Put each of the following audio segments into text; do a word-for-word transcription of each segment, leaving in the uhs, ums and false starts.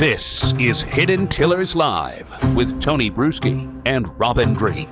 This is Hidden Killers Live with Tony Bruschi and Robin Dreeke.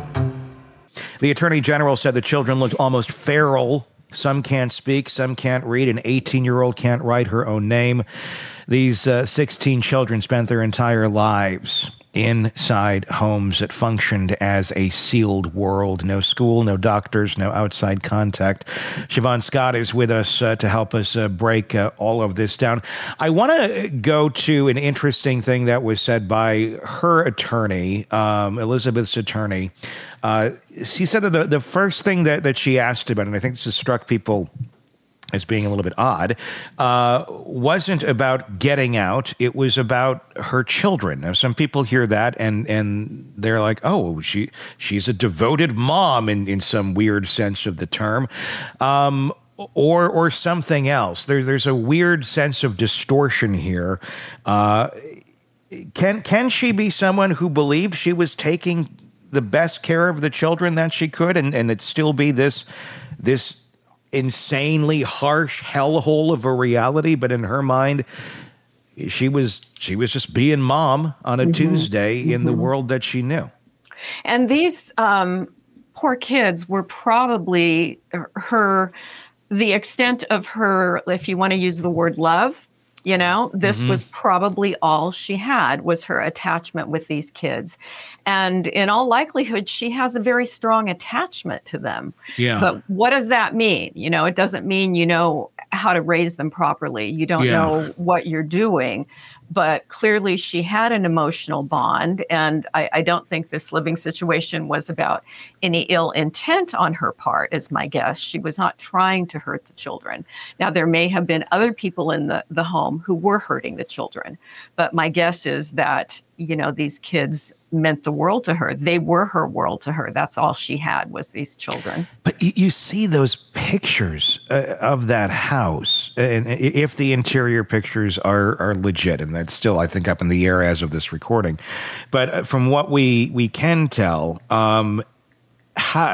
The Attorney General said the children looked almost feral. Some can't speak, some can't read. An eighteen-year-old can't write her own name. These uh, sixteen children spent their entire lives inside homes that functioned as a sealed world. No school, no doctors, no outside contact. Siobhan Scott is with us uh, to help us uh, break uh, all of this down. I want to go to an interesting thing that was said by her attorney, um, Elizabeth's attorney. Uh, she said that the, the first thing that, that she asked about, and I think this has struck people as being a little bit odd, uh, wasn't about getting out. It was about her children. Now, some people hear that and and they're like, oh, she she's a devoted mom in, in some weird sense of the term, um, or or something else. There's there's a weird sense of distortion here. Uh, can can she be someone who believed she was taking the best care of the children that she could, and and it still be this this insanely harsh hellhole of a reality? But in her mind, she was she was just being mom on a mm-hmm. Tuesday in mm-hmm. the world that she knew. And these um, poor kids were probably her, the extent of her, if you want to use the word love, you know, this mm-hmm. was probably all she had, was her attachment with these kids. And in all likelihood, she has a very strong attachment to them. Yeah. But what does that mean? You know, it doesn't mean you know how to raise them properly. You don't yeah. know what you're doing. But clearly she had an emotional bond. And I, I don't think this living situation was about any ill intent on her part, is my guess. She was not trying to hurt the children. Now, there may have been other people in the, the home who were hurting the children. But my guess is that, you know, these kids meant the world to her. They were her world to her. That's all she had, was these children. But you, you see those pictures uh, of that house, and if the interior pictures are are legit, and that's still, I think, up in the air as of this recording. But from what we we can tell, um, how,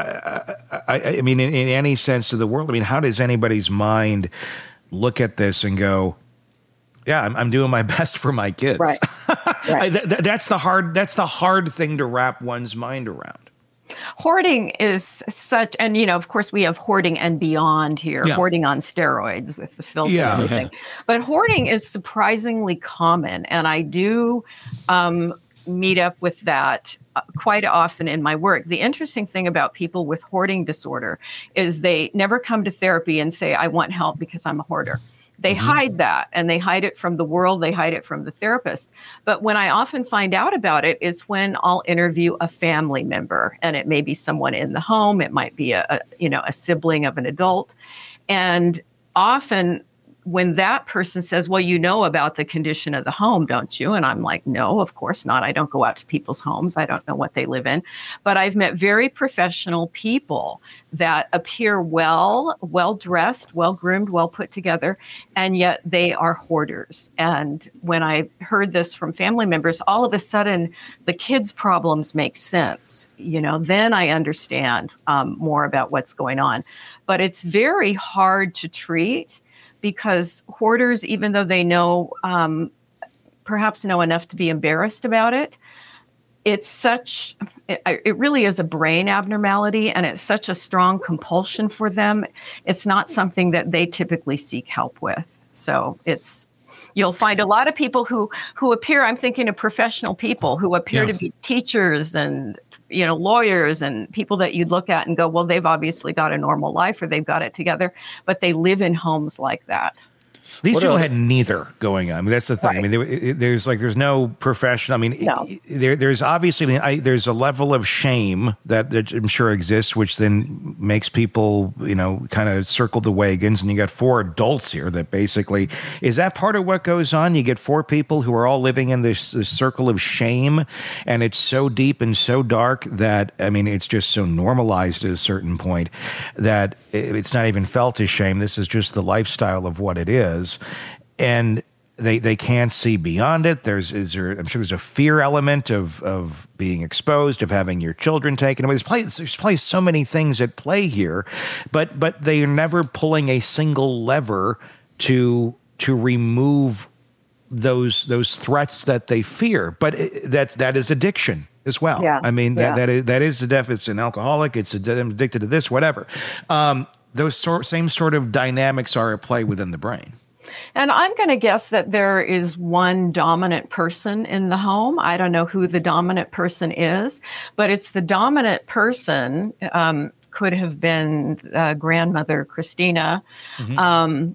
I, I mean, in, in any sense of the world, I mean, how does anybody's mind look at this and go, yeah, I'm, I'm doing my best for my kids. Right. right. th- th- that's the hard. That's the hard thing to wrap one's mind around. Hoarding is such, and you know, of course, we have hoarding and beyond here. Yeah. Hoarding on steroids with the filter Yeah. and everything. But hoarding is surprisingly common, and I do um, meet up with that uh, quite often in my work. The interesting thing about people with hoarding disorder is they never come to therapy and say, "I want help because I'm a hoarder." They mm-hmm. hide that, and they hide it from the world. They hide it from the therapist. But when I often find out about it is when I'll interview a family member, and it may be someone in the home. It might be a, a you know, a sibling of an adult. And often when that person says, well, you know about the condition of the home, don't you? And I'm like, no, of course not. I don't go out to people's homes. I don't know what they live in. But I've met very professional people that appear well, well-dressed, well-groomed, well put together, and yet they are hoarders. And when I heard this from family members, all of a sudden the kids' problems make sense. You know, then I understand um, more about what's going on. But it's very hard to treat, because hoarders, even though they know, um, perhaps know enough to be embarrassed about it, it's such, it, it really is a brain abnormality, and it's such a strong compulsion for them. It's not something that they typically seek help with. So it's, you'll find a lot of people who, who appear, I'm thinking of professional people who appear yeah. to be teachers and, you know, lawyers and people that you'd look at and go, well, they've obviously got a normal life or they've got it together, but they live in homes like that. These What people else? had neither going on. I mean, that's the thing. Right. I mean, there, it, there's like there's no profession. I mean, No. it, there there's obviously I, there's a level of shame that, that I'm sure exists, which then makes people, you know, kind of circle the wagons. And you got four adults here that basically is that part of what goes on. You get four people who are all living in this, this circle of shame, and it's so deep and so dark that I mean, it's just so normalized at a certain point that it's not even felt as shame. This is just the lifestyle of what it is. And they they can't see beyond it. There's is there I'm sure there's a fear element of of being exposed, of having your children taken away. There's probably, there's probably so many things at play here, but but they are never pulling a single lever to to remove those those threats that they fear. But it, that's that is addiction as well. Yeah. I mean, that Yeah. that is, that is the deficit. It's an alcoholic. It's a, addicted to this, whatever. Um, those sort, same sort of dynamics are at play within the brain. And I'm going to guess that there is one dominant person in the home. I don't know who the dominant person is, but it's the dominant person. Um, could have been uh, grandmother Christina. Mm-hmm. Um,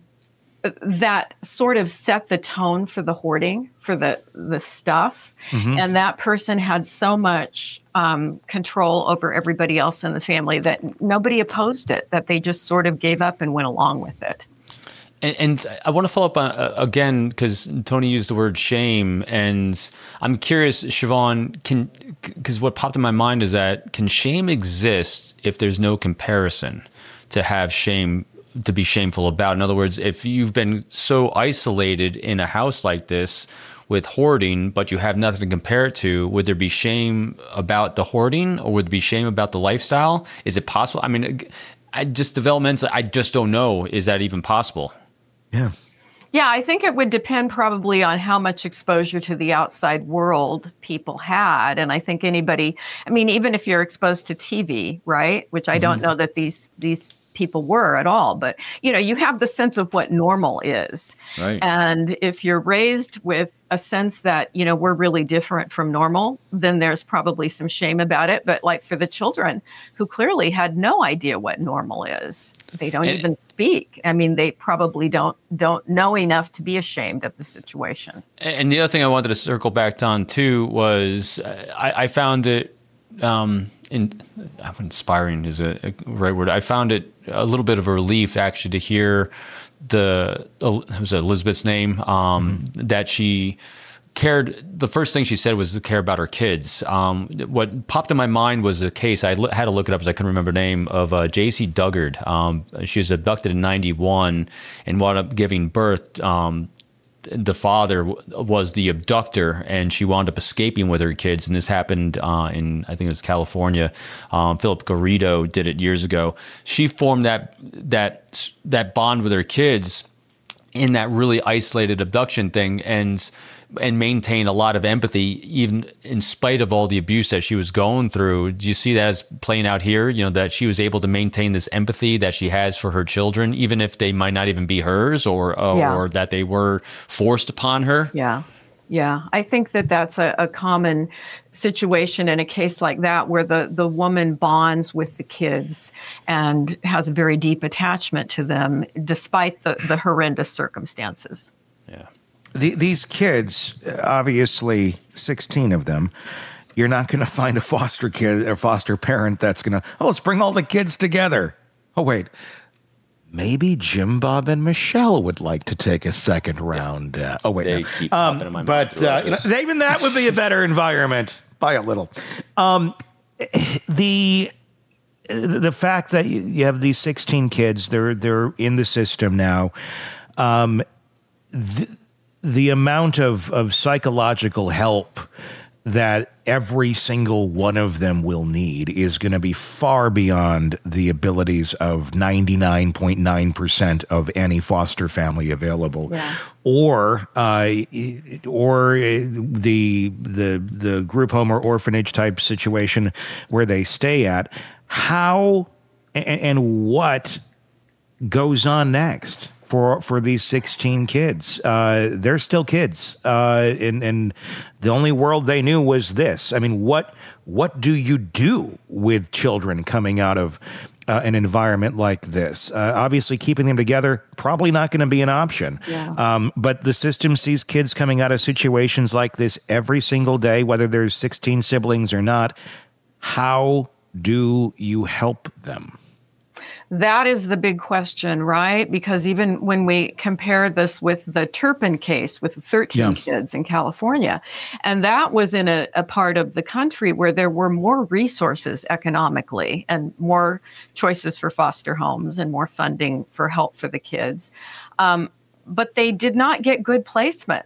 that sort of set the tone for the hoarding, for the the stuff. Mm-hmm. And that person had so much um, control over everybody else in the family that nobody opposed it, that they just sort of gave up and went along with it. And, and I want to follow up on, uh, again, because Tony used the word shame, and I'm curious, Siobhan, can, because what popped in my mind is that can shame exist if there's no comparison to have shame, to be shameful about? In other words, if you've been so isolated in a house like this with hoarding, but you have nothing to compare it to, would there be shame about the hoarding, or would there be shame about the lifestyle? Is it possible? I mean, I just developments, I just don't know. Is that even possible? Yeah. Yeah, I think it would depend probably on how much exposure to the outside world people had. And I think anybody, I mean, even if you're exposed to T V, right, which I don't know that these these people were at all, but, you know, you have the sense of what normal is. Right. And if you're raised with a sense that, you know, we're really different from normal, then there's probably some shame about it. But like for the children who clearly had no idea what normal is, they don't And- even speak. I mean, they probably don't don't know enough to be ashamed of the situation. And the other thing I wanted to circle back on too was uh, I, I found it, um, in, inspiring is a, a right word. I found it a little bit of a relief actually to hear the, uh, it was Elizabeth's name, um, mm-hmm. that she cared. The first thing she said was to care about her kids. Um, what popped in my mind was a case, I l- had to look it up because I couldn't remember the name, of uh, J C Duggard. Um, she was abducted in ninety-one and wound up giving birth. Um, the father w- was the abductor, and she wound up escaping with her kids. And this happened uh, in, I think it was California. Um, Philip Garrido did it years ago. She formed that that that bond with her kids in that really isolated abduction thing, and and maintain a lot of empathy, even in spite of all the abuse that she was going through. Do you see that as playing out here? You know, that she was able to maintain this empathy that she has for her children, even if they might not even be hers, or uh, Yeah. or that they were forced upon her. Yeah. Yeah. I think that that's a, a common situation in a case like that, where the, the woman bonds with the kids and has a very deep attachment to them, despite the, the horrendous circumstances. Yeah. The, these kids, obviously sixteen of them, you're not going to find a foster kid or foster parent that's going to, oh, let's bring all the kids together. Oh, wait. Maybe Jim Bob and Michelle would like to take a second round. Uh, oh, wait. They no. keep Um, popping in my mind but throughout uh, you know, this. even that would be a better environment by a little. Um, the the fact that you you have these sixteen kids, they're they're in the system now. Um, the, the amount of, of psychological help that every single one of them will need is going to be far beyond the abilities of ninety-nine point nine percent of any foster family available. Yeah. Or uh, or the the the group home or orphanage type situation where they stay at. How and, and what goes on next for for these sixteen kids? Uh, they're still kids, uh, and and the only world they knew was this. I mean, what what do you do with children coming out of uh, an environment like this? Uh, obviously, keeping them together probably not going to be an option. Yeah. Um, but the system sees kids coming out of situations like this every single day, whether there's sixteen siblings or not. How do you help them? That is the big question, right? Because even when we compare this with the Turpin case with thirteen Yeah. kids in California, and that was in a, a part of the country where there were more resources economically and more choices for foster homes and more funding for help for the kids. Um, but they did not get good placements.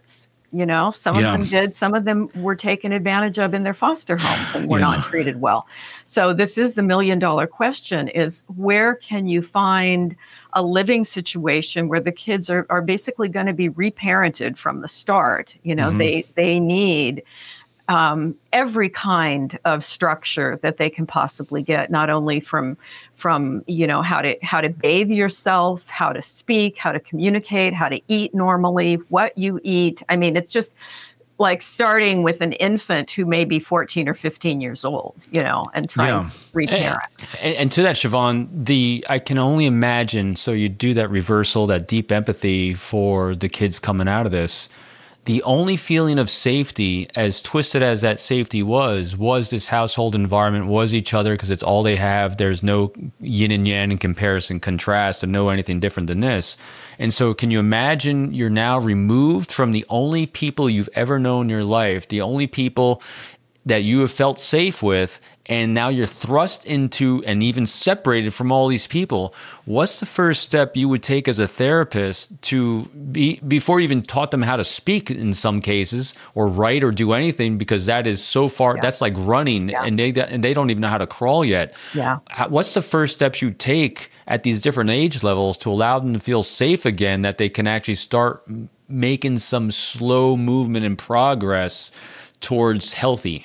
You know, some Yeah. of them did. Some of them were taken advantage of in their foster homes and were Yeah. not treated well. So this is the million dollar question: is where can you find a living situation where the kids are, are basically going to be reparented from the start? You know, Mhm. they they need um, every kind of structure that they can possibly get, not only from from you know how to how to bathe yourself, how to speak, how to communicate, how to eat normally, what you eat. I mean, it's just like starting with an infant who may be fourteen or fifteen years old, you know, and trying Yeah. to reparent. And, and to that, Siobhan, the I can only imagine. So you do that reversal, that deep empathy for the kids coming out of this. The only feeling of safety, as twisted as that safety was, was this household environment, was each other, because it's all they have. There's no yin and yang in comparison, contrast, and no anything different than this. And so can you imagine you're now removed from the only people you've ever known in your life, the only people that you have felt safe with, and now you're thrust into and even separated from all these people. What's the first step you would take as a therapist to be, before you even taught them how to speak in some cases, or write or do anything, because that is so far, Yeah. that's like running, Yeah. and they and they don't even know how to crawl yet. Yeah. How, what's the first steps you take at these different age levels to allow them to feel safe again, that they can actually start m- making some slow movement and progress towards healthy?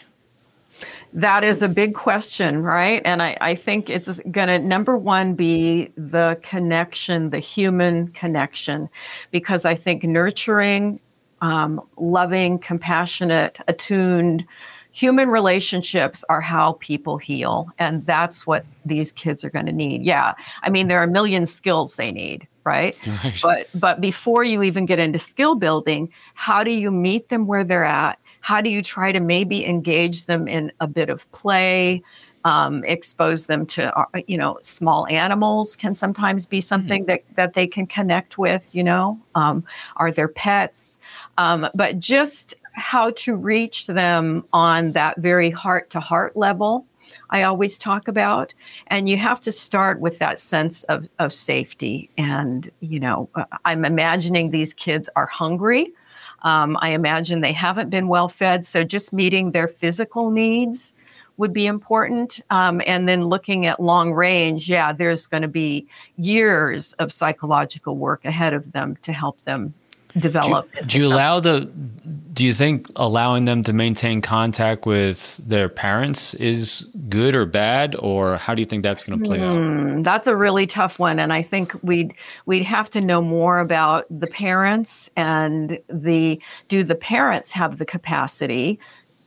That is a big question, right? And I, I think it's going to, number one, be the connection, the human connection, because I think nurturing, um, loving, compassionate, attuned human relationships are how people heal. And that's what these kids are going to need. Yeah. I mean, there are a million skills they need. Right? Right. But but before you even get into skill building, how do you meet them where they're at? How do you try to maybe engage them in a bit of play, um, expose them to, uh, you know, small animals can sometimes be something mm-hmm. that, that they can connect with, you know, um, are there pets? Um, but just how to reach them on that very heart to heart level, I always talk about. And you have to start with that sense of, of safety. And, you know, I'm imagining these kids are hungry. Um, I imagine they haven't been well fed. So just meeting their physical needs would be important. Um, and then looking at long range, yeah, there's going to be years of psychological work ahead of them to help them develop. Do you, do you allow the, do you think allowing them to maintain contact with their parents is good or bad, or how do you think that's going to play mm, out? That's a really tough one. And I think we'd, we'd have to know more about the parents and the, do the parents have the capacity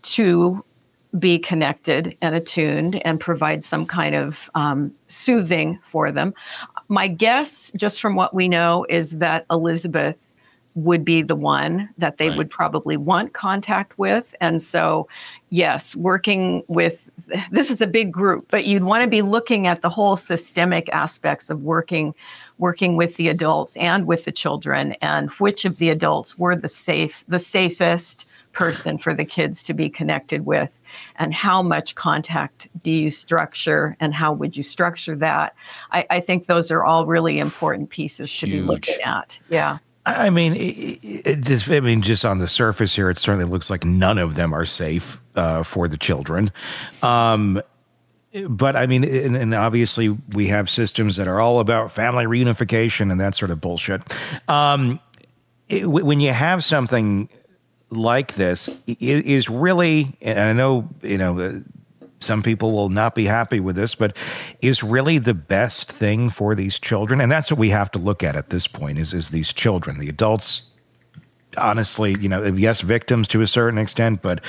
to be connected and attuned and provide some kind of um, soothing for them. My guess, just from what we know, is that Elizabeth would be the one that they right. would probably want contact with. And so, yes, working with, this is a big group, but you'd want to be looking at the whole systemic aspects of working, working with the adults and with the children, and which of the adults were the safe, the safest person for the kids to be connected with, and how much contact do you structure, and how would you structure that? I, I think those are all really important pieces Huge. to be looking at. Yeah. I mean, it, it just, I mean, just on the surface here, it certainly looks like none of them are safe uh, for the children. Um, but I mean, and, and obviously we have systems that are all about family reunification and that sort of bullshit. Um, it, when you have something like this, it is really, and I know, you know, some people will not be happy with this, but is really the best thing for these children. And that's what we have to look at at this point is, is these children. The adults, honestly, you know, yes, victims to a certain extent, but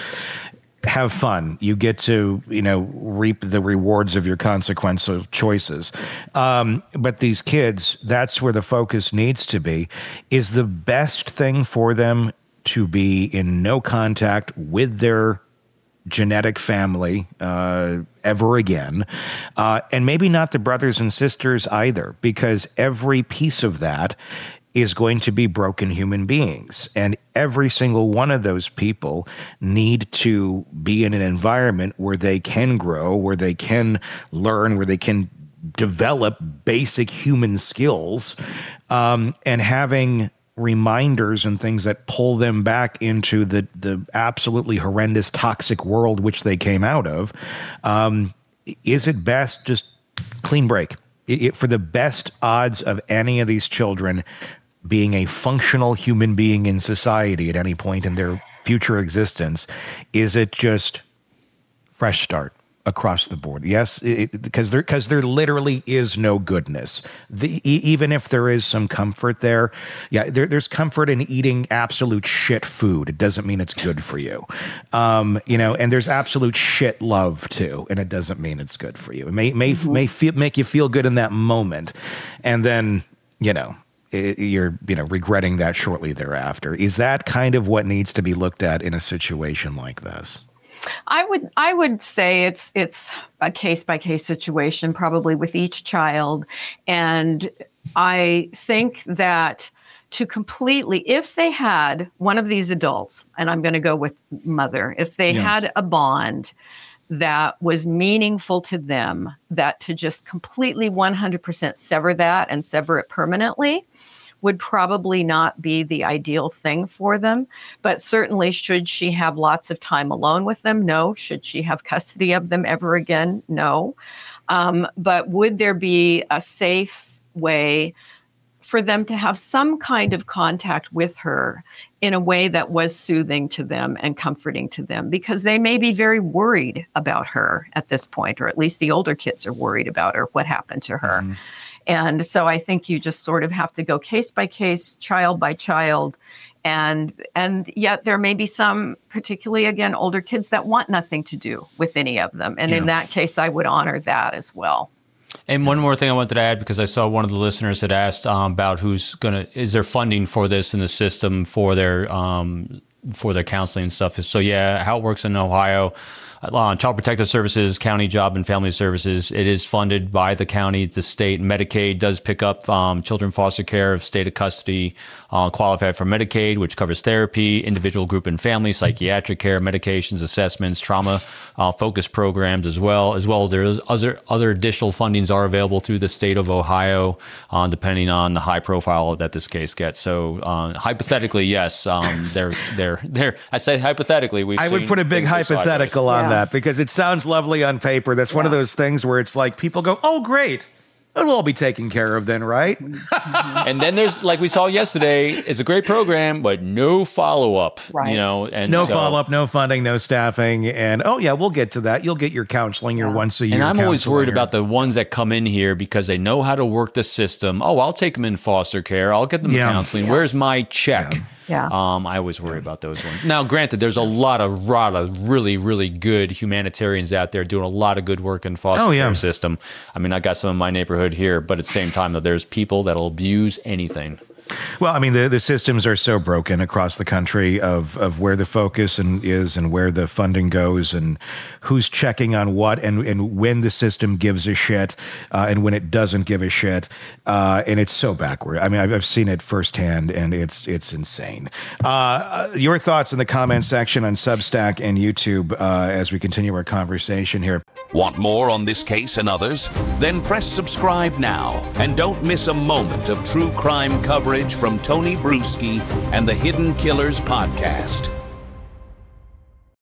have fun. You get to, you know, reap the rewards of your consequential choices. Um, but these kids, that's where the focus needs to be. Is the best thing for them to be in no contact with their genetic family uh, ever again, uh, and maybe not the brothers and sisters either, because every piece of that is going to be broken human beings, and every single one of those people need to be in an environment where they can grow, where they can learn, where they can develop basic human skills, um, and having reminders and things that pull them back into the the absolutely horrendous, toxic world which they came out of, um, is it best just clean break? It, it, for the best odds of any of these children being a functional human being in society at any point in their future existence, is it just fresh start across the board? Yes, because there because there literally is no goodness. The, e- even if there is some comfort there, yeah, there, there's comfort in eating absolute shit food. It doesn't mean it's good for you, um, you know. And there's absolute shit love too, and it doesn't mean it's good for you. It may may mm-hmm. may feel, make you feel good in that moment, and then you know. You're, you know, regretting that shortly thereafter. Is that kind of what needs to be looked at in a situation like this? I would, I would say it's it's a case by case situation, probably with each child, and I think that to completely, if they had one of these adults, and I'm going to go with mother, if they yes. had a bond that was meaningful to them, that to just completely one hundred percent sever that and sever it permanently would probably not be the ideal thing for them. But certainly, should she have lots of time alone with them? No. Should she have custody of them ever again? No. Um, but would there be a safe way for them to have some kind of contact with her in a way that was soothing to them and comforting to them? Because they may be very worried about her at this point, or at least the older kids are worried about her, what happened to her. Mm-hmm. And so I think you just sort of have to go case by case, child by child. And and yet there may be some, particularly, again, older kids that want nothing to do with any of them. And yeah. in that case, I would honor that as well. And one more thing I wanted to add, because I saw one of the listeners had asked um, about who's going to, is there funding for this in the system for their um, for their counseling and stuff. So yeah, how it works in Ohio, uh, Child Protective Services, County Job and Family Services, it is funded by the county, the state. Medicaid does pick up um, children foster care of state of custody, uh, qualified for Medicaid, which covers therapy, individual, group, and family, psychiatric care, medications, assessments, trauma uh, focused programs as well. As well, there's other other additional fundings are available through the state of Ohio, uh, depending on the high profile that this case gets. So uh, hypothetically, yes, um, they're they're they're. I say hypothetically, we've. I would put a big hypothetical on yeah. that, because it sounds lovely on paper. That's yeah. one of those things where it's like people go, "Oh, great. It'll all be taken care of then, right?" And then there's, like we saw yesterday, it's a great program, but no follow-up, right. you know, and no so, follow-up, no funding, no staffing. And, oh, yeah, we'll get to that. You'll get your counseling, your yeah. once a year And I'm always worried or, about the ones that come in here because they know how to work the system. Oh, I'll take them in foster care. I'll get them yeah. counseling. Yeah. Where's my check? Yeah. Yeah. Um, I always worry about those ones. Now, granted, there's a lot of, lot of really, really good humanitarians out there doing a lot of good work in foster oh, yeah. care system. I mean, I got some in my neighborhood here, but at the same time, though, there's people that'll abuse anything. Well, I mean, the, the systems are so broken across the country of, of where the focus and is and where the funding goes and who's checking on what and, and when the system gives a shit uh, and when it doesn't give a shit. Uh, and it's so backward. I mean, I've, I've seen it firsthand, and it's it's insane. Uh, your thoughts in the comment section on Substack and YouTube uh, as we continue our conversation here. Want more on this case and others? Then press subscribe now and don't miss a moment of true crime coverage from Tony Bruschi and the Hidden Killers podcast.